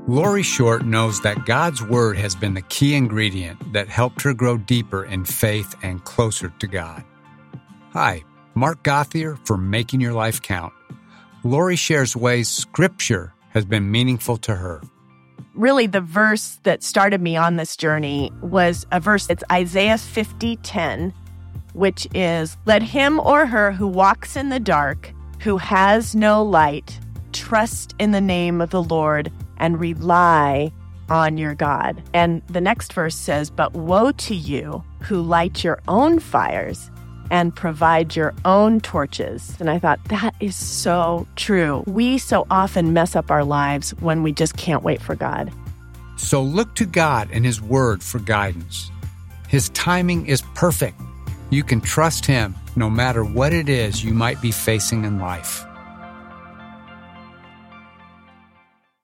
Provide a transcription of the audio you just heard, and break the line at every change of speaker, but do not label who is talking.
Lori Short knows that God's Word has been the key ingredient that helped her grow deeper in faith and closer to God. Hi, Mark Gothier for Making Your Life Count. Lori shares ways Scripture has been meaningful to her.
Really, the verse that started me on this journey was a verse. It's Isaiah 50:10, which is, "Let him or her who walks in the dark, who has no light, trust in the name of the Lord and rely on your God." And the next verse says, "But woe to you who light your own fires and provide your own torches." And I thought, that is so true. We so often mess up our lives when we just can't wait for God.
So look to God and His Word for guidance. His timing is perfect. You can trust Him no matter what it is you might be facing in life.